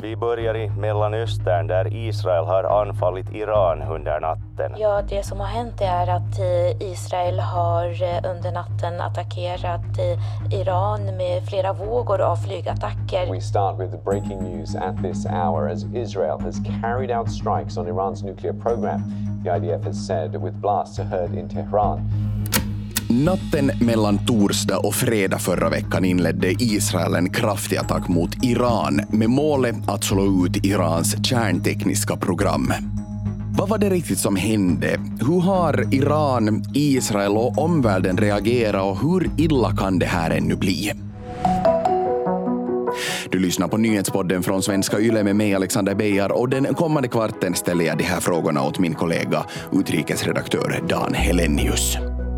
Vi börjar i Mellanöstern där Israel har anfallit Iran under natten. Ja, det som har hänt är att Israel har under natten attackerat Iran med flera vågor av flygattacker. We start with the breaking news at this hour as Israel has carried out strikes on Iran's nuclear program. The IDF has said with blasts heard in Tehran. Natten mellan torsdag och fredag förra veckan inledde Israel en kraftig attack mot Iran med målet att slå ut Irans kärntekniska program. Vad var det riktigt som hände? Hur har Iran, Israel och omvärlden reagerat och hur illa kan det här ännu bli? Du lyssnar på nyhetspodden från Svenska Yle med mig Alexander Beijer och den kommande kvarten ställer jag de här frågorna åt min kollega utrikesredaktör Dan Helenius.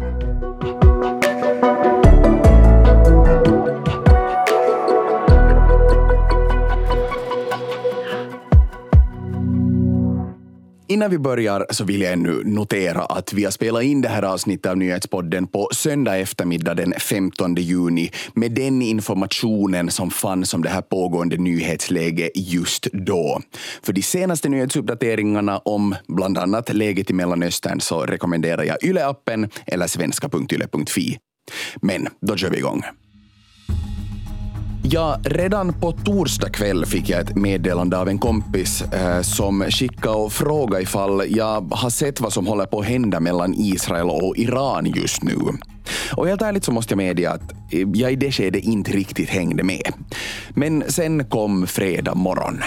Innan vi börjar så vill jag ännu notera att vi har spelat in det här avsnittet av nyhetspodden på söndag eftermiddag den 15 juni med den informationen som fanns om det här pågående nyhetsläget just då. För de senaste nyhetsuppdateringarna om bland annat läget i Mellanöstern så rekommenderar jag Yle-appen eller svenska.yle.fi. Men då kör vi igång. Ja, redan på torsdag kväll fick jag ett meddelande av en kompis som skickade och frågade ifall jag har sett vad som håller på att hända mellan Israel och Iran just nu. Och helt ärligt så måste jag medge att jag i det skedet inte riktigt hängde med. Men sen kom fredag morgon.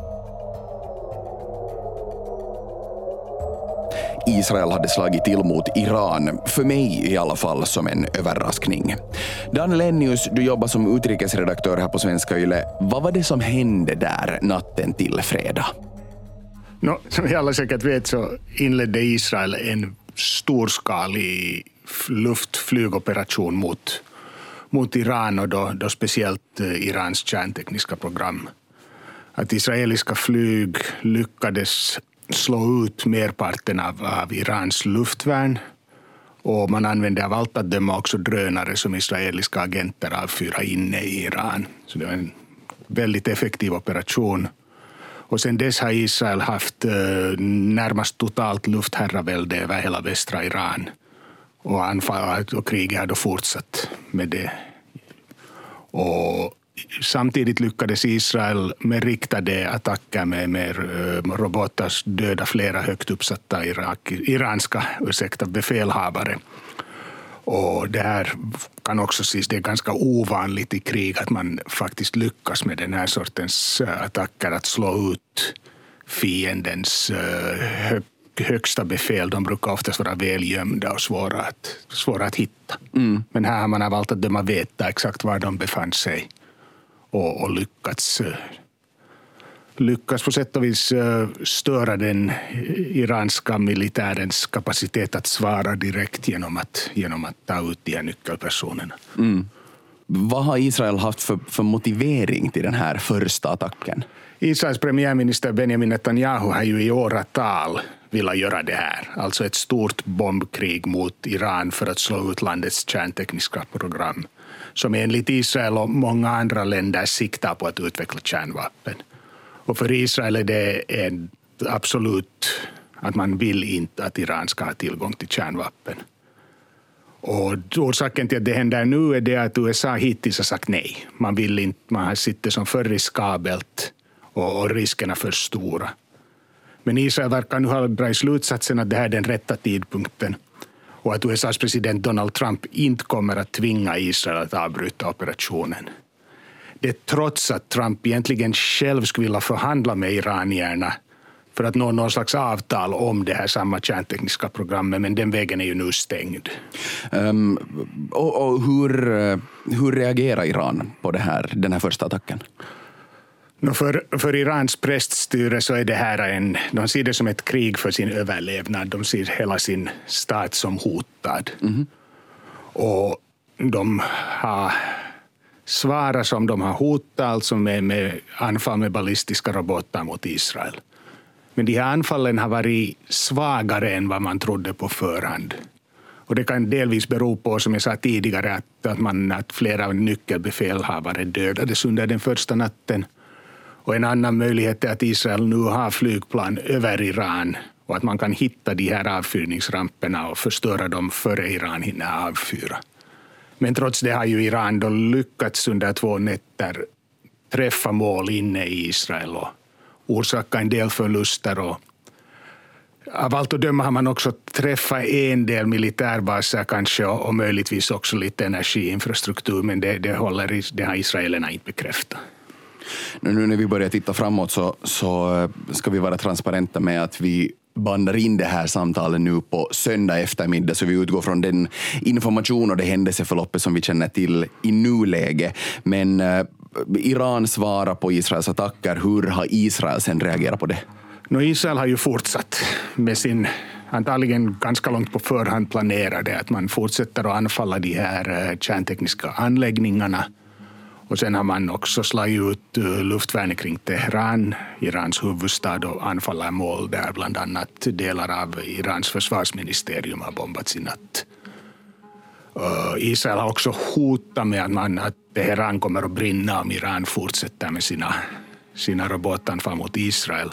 Israel hade slagit till mot Iran, för mig i alla fall som en överraskning. Dan Helenius, du jobbar som utrikesredaktör här på Svenska Yle. Vad var det som hände där natten till fredag? Som vi alla säkert vet så inledde Israel en storskalig luftflygoperation mot Iran och då speciellt Irans kärntekniska program. Att israeliska flyg lyckades slå ut merparten av Irans luftvärn och man använde av allt att döma också drönare som israeliska agenter avfyra inne i Iran. Så det var en väldigt effektiv operation. Och sen dess har Israel haft närmast totalt luftherravälde över hela västra Iran. Och kriget har då fortsatt med det. Och samtidigt lyckades Israel med riktade attacker med robotar döda flera högt uppsatta iranska befälhavare. Och det här kan också ses, det är ganska ovanligt i krig att man faktiskt lyckas med den här sortens attacker att slå ut fiendens högsta befäl. De brukar oftast vara välgömda och svåra att hitta. Men här har man av allt att döma veta exakt var de befann sig. Och lyckas på sätt och vis störa den iranska militärens kapacitet att svara direkt genom att ta ut de här nyckelpersonerna. Vad har Israel haft för motivering till den här första attacken? Israels premiärminister Benjamin Netanyahu har ju i åratal velat göra det här. Alltså ett stort bombkrig mot Iran för att slå ut landets kärntekniska program, som enligt Israel och många andra länder siktar på att utveckla kärnvapen. Och för Israel är det absolut att man vill inte att Iran ska ha tillgång till kärnvapen. Och orsaken till att det händer nu är det att USA hittills har sagt nej. Man vill inte, man sitter som för riskabelt och riskerna för stora. Men Israel verkar nu ha dragit slutsatsen att det här är den rätta tidpunkten. Och att USAs president Donald Trump inte kommer att tvinga Israel att avbryta operationen. Det är trots att Trump egentligen själv skulle vilja förhandla med iranierna för att nå någon slags avtal om det här samma kärntekniska programmet, men den vägen är ju nu stängd. Och hur reagerar Iran på den här första attacken? För Irans präststyre så är det här de ser det som ett krig för sin överlevnad. De ser hela sin stat som hotad. Och de har svarat som de har hotat, alltså med anfall med ballistiska robotar mot Israel. Men de här anfallen har varit svagare än vad man trodde på förhand. Och det kan delvis bero på, som jag sa tidigare, att flera nyckelbefälhavare dödades under den första natten. Och en annan möjlighet är att Israel nu har flygplan över Iran och att man kan hitta de här avfyrningsramperna och förstöra dem före Iran hinner avfyra. Men trots det har ju Iran då lyckats under 2 nätter träffa mål inne i Israel och orsaka en del förluster. Och av allt att döma har man också träffat en del militärbaser kanske och möjligtvis också lite energiinfrastruktur, men det har israelerna inte bekräftat. Nu när vi börjar titta framåt så ska vi vara transparenta med att vi bandar in det här samtalet nu på söndag eftermiddag, så vi utgår från den information och det händelseförloppet som vi känner till i nuläge. Men Iran svarar på Israels attacker. Hur har Israel sen reagerat på det? Israel har ju fortsatt med sin, antagligen ganska långt på förhand planerade, att man fortsätter att anfalla de här kärntekniska anläggningarna. Och sen har man också slagit ut luftvärnet kring Teheran, Irans huvudstad, och anfaller mål där. Bland annat delar av Irans försvarsministerium har bombats i natt. Israel har också hotat med att Teheran kommer att brinna om Iran fortsätter med sina robotanfall mot Israel.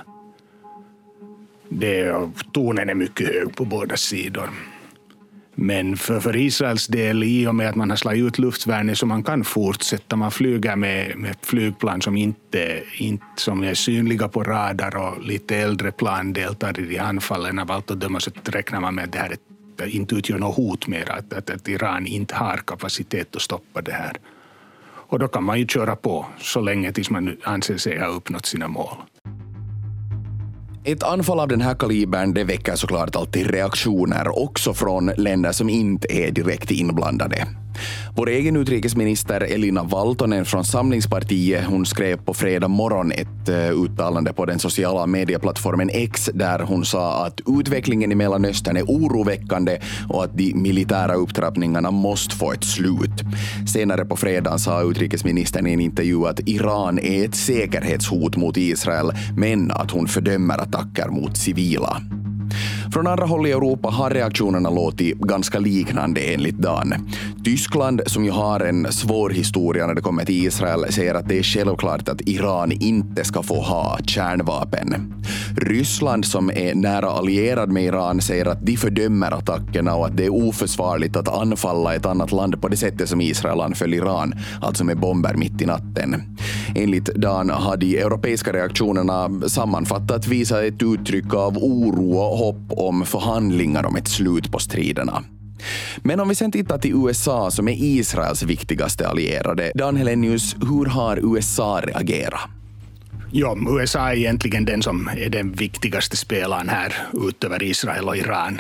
Tonen är mycket hög på båda sidor. Men för Israels del, i och med att man har slagit ut luftvärnet, så man kan fortsätta. Man flyger med flygplan som är synliga på radar, och lite äldre plan deltar i de anfallen. Av allt att döma så räknar man med att det här inte utgör något hot mer, att Iran inte har kapacitet att stoppa det här. Och då kan man ju köra på så länge tills man anser sig ha uppnått sina mål. Ett anfall av den här kalibern, det väcker såklart alltid reaktioner, också från länder som inte är direkt inblandade. Vår egen utrikesminister Elina Valtonen från Samlingspartiet, hon skrev på fredag morgon ett uttalande på den sociala medieplattformen X där hon sa att utvecklingen i Mellanöstern är oroväckande och att de militära upptrappningarna måste få ett slut. Senare på fredagen sa utrikesministern i en intervju att Iran är ett säkerhetshot mot Israel, men att hon fördömer attacker mot civila. Från andra håll i Europa har reaktionerna låtit ganska liknande enligt Dan. Tyskland, som ju har en svår historia när det kommer till Israel, säger att det är självklart att Iran inte ska få ha kärnvapen. Ryssland, som är nära allierad med Iran, säger att de fördömer attackerna och att det är oförsvarligt att anfalla ett annat land på det sättet som Israel anföll Iran, alltså med bomber mitt i natten. Enligt Dan har de europeiska reaktionerna sammanfattat visat ett uttryck av oro och hopp om förhandlingar om ett slut på striderna. Men om vi sen tittar till USA, som är Israels viktigaste allierade, Dan Helenius, hur har USA reagerat? Ja, USA är egentligen den som är den viktigaste spelaren här utöver Israel och Iran.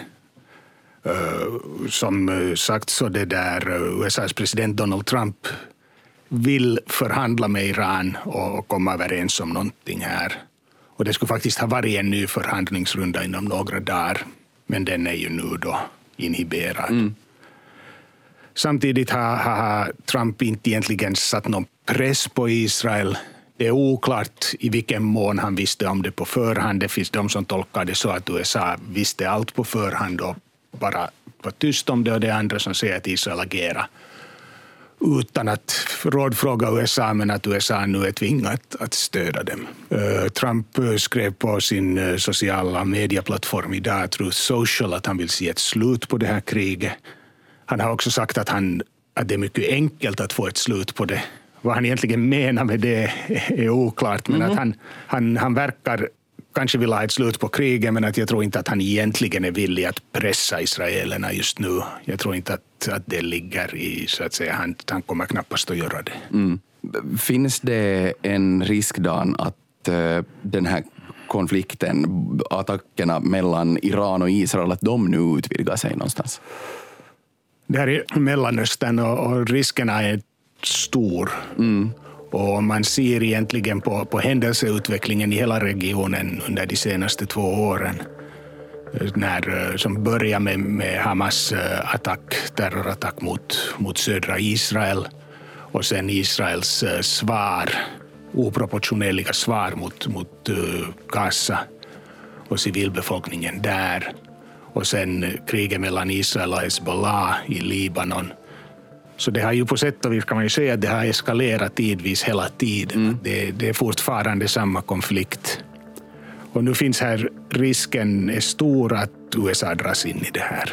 Som sagt så USAs president Donald Trump vill förhandla med Iran och komma överens om någonting här. Och det skulle faktiskt ha varit en ny förhandlingsrunda inom några dagar, men den är ju nu då inhiberad. Samtidigt har Trump inte egentligen satt någon press på Israel. Det är oklart i vilken mån han visste om det på förhand. Det finns de som tolkar det så att USA visste allt på förhand och bara var tyst om det, och det är andra som säger att Israel agerar utan att rådfråga USA, men att USA nu är tvingat att stödja dem. Trump skrev på sin sociala medieplattform idag, Truth Social, att han vill se ett slut på det här kriget. Han har också sagt att det är mycket enkelt att få ett slut på det. Vad han egentligen menar med det är oklart, men att han verkar kanske vill ha ett slut på kriget, men att jag tror inte att han egentligen är villig att pressa israelerna just nu. Jag tror inte att det ligger i, så att säga, han kommer knappast att göra det. Finns det en risk, Dan, att den här konflikten, attackerna mellan Iran och Israel, att de nu utvidgar sig någonstans? Det här är Mellanöstern och riskerna är stor. Och man ser egentligen på händelseutvecklingen i hela regionen under de senaste 2 åren. Som börjar med Hamas terrorattack mot södra Israel. Och sen Israels oproportionerliga svar mot Gaza och civilbefolkningen där. Och sen kriget mellan Israel och Hezbollah i Libanon. Så det har ju på sätt och vis, kan man ju säga, att det har eskalerat tidvis hela tiden. Det är fortfarande samma konflikt. Och nu finns här risken är stor att USA dras in i det här.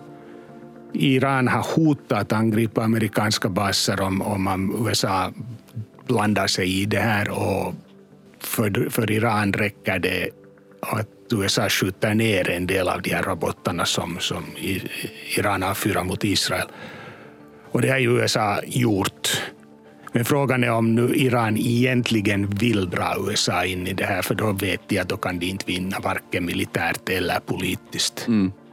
Iran har hotat att angripa amerikanska baser om USA blandar sig i det här, och för Iran räcker det att USA skjuter ner en del av de här robotarna som Iran avfyrar mot Israel. Och det har ju USA gjort. Men frågan är om nu Iran egentligen vill dra USA in i det här, för då vet de att då kan de inte vinna varken militärt eller politiskt.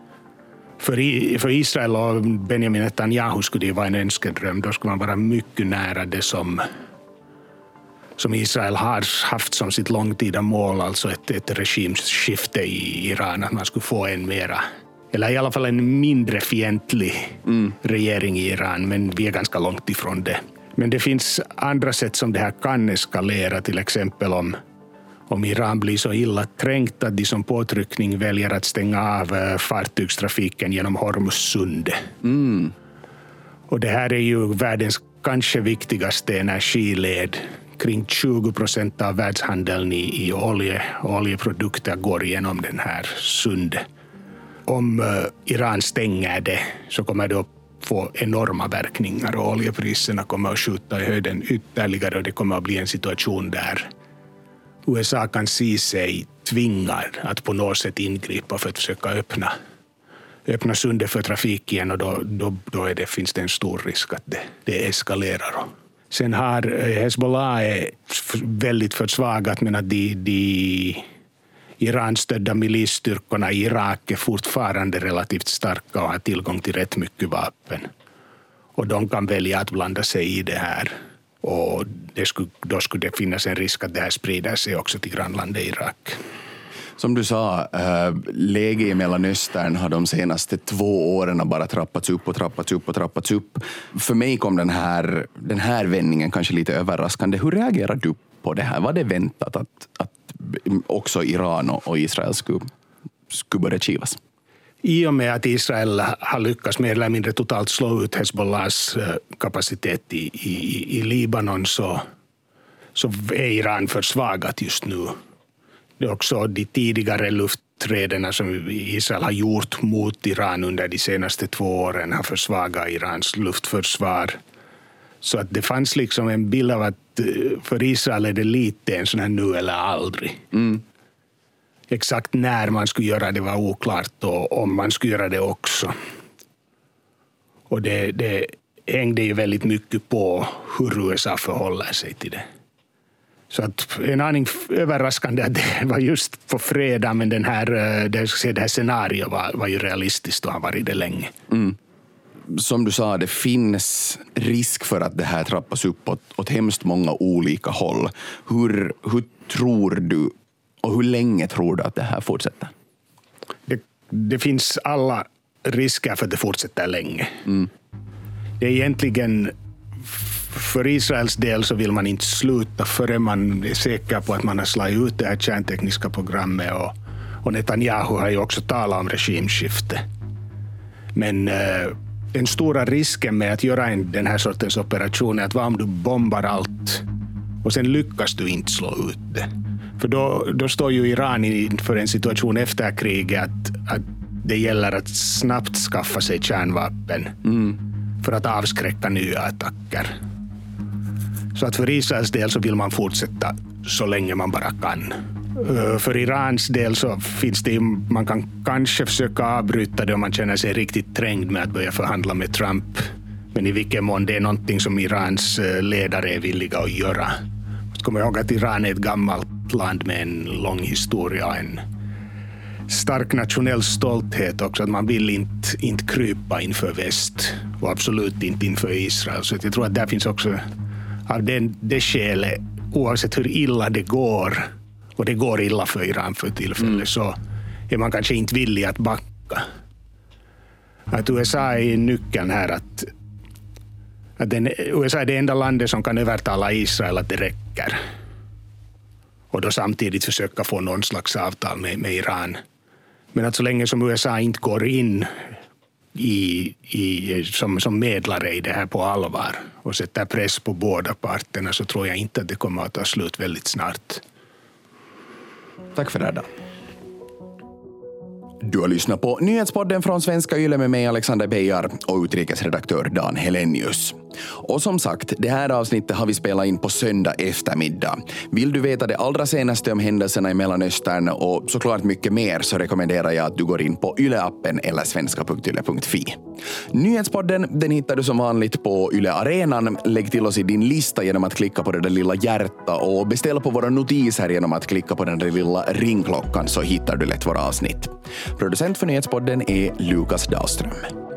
För Israel och Benjamin Netanyahu skulle det vara en önskedröm. Då skulle man vara mycket nära det som Israel har haft som sitt långtida mål, alltså ett regimskifte i Iran, att man skulle få en mera, eller i alla fall en mindre fientlig regering i Iran, men vi är ganska långt ifrån det. Men det finns andra sätt som det här kan eskalera, till exempel om Iran blir så illa trängt att de som påtryckning väljer att stänga av fartygstrafiken genom Hormuzsundet. Och det här är ju världens kanske viktigaste energiled. Kring 20% av världshandeln i oljeprodukter går igenom den här sundet. Om Iran stänger det så kommer det att få enorma verkningar, och oljepriserna kommer att skjuta i höjden ytterligare, och det kommer att bli en situation där USA kan se sig tvingad att på något sätt ingripa för att försöka öppna sundet för trafik igen, och då finns det en stor risk att det eskalerar. Sen har Hezbollah är väldigt försvagat, men att de Iran-stödda milisstyrkorna i Irak är fortfarande relativt starka och har tillgång till rätt mycket vapen. Och de kan välja att blanda sig i det här. Och då skulle det finnas en risk att det här sprider sig också till grannlandet Irak. Som du sa, läge i Mellanöstern har de senaste 2 åren bara trappats upp. För mig kom den här vändningen kanske lite överraskande. Hur reagerar du på det här? Var det väntat att också Iran och Israel skulle börja kivas? I och med att Israel har lyckats mer eller mindre totalt slå ut Hezbollahs kapacitet i Libanon, så är Iran försvagat just nu. Det är också de tidigare luftträdena som Israel har gjort mot Iran under de senaste 2 åren har försvagat Irans luftförsvar. Så att det fanns liksom en bild av att för Israel är det lite en sån här nu eller aldrig. Exakt när man skulle göra det var oklart, och om man skulle göra det också. Och det hängde ju väldigt mycket på hur USA förhåller sig till det. Så att en aning överraskande att det var just på fredag, men det här scenariot var ju realistiskt och har varit det länge. Som du sa, det finns risk för att det här trappas upp åt hemskt många olika håll. Hur tror du och hur länge tror du att det här fortsätter? Det finns alla risker för att det fortsätter länge. Det är egentligen, för Israels del så vill man inte sluta förrän man är säker på att man har slagit ut det här kärntekniska programmet, och Netanyahu har ju också talat om regimskifte. Men den stora risken med att göra den här sortens operation är att om du bombar allt och sen lyckas du inte slå ut det. För då står ju Iran inför en situation efter kriget att det gäller att snabbt skaffa sig kärnvapen för att avskräcka nya attacker. Så att för Israels del så vill man fortsätta så länge man bara kan. För Irans del så finns det, man kan kanske försöka avbryta det om man känner sig riktigt trängd med att börja förhandla med Trump. Men i vilken mån det är någonting som Irans ledare är villiga att göra. Kom ihåg att Iran är ett gammalt land med en lång historia och en stark nationell stolthet också. Att man vill inte krypa inför väst och absolut inte inför Israel. Så jag tror att där finns också av det skälet, oavsett hur illa det går, och det går illa för Iran för tillfället, så är man kanske inte villig att backa. Att USA är nyckeln här, att USA är det enda landet som kan övertala Israel att det räcker. Och då samtidigt försöka få någon slags avtal med Iran. Men att så länge som USA inte går in som medlare i det här på allvar och sätter press på båda parterna, så tror jag inte att det kommer att ta slut väldigt snart. Tack för det då. Du har lyssnat på nyhetspodden från Svenska Yle med mig Alexander Beijar och utrikesredaktör Dan Helenius. Och som sagt, det här avsnittet har vi spelat in på söndag eftermiddag. Vill du veta det allra senaste om händelserna i Mellanöstern och såklart mycket mer, så rekommenderar jag att du går in på Yle-appen eller svenska.yle.fi. Nyhetspodden, den hittar du som vanligt på Yle Arenan. Lägg till oss i din lista genom att klicka på det där lilla hjärta och beställ på våra notiser genom att klicka på den där lilla ringklockan, så hittar du lätt våra avsnitt. Producent för nyhetspodden är Lukas Dahlström.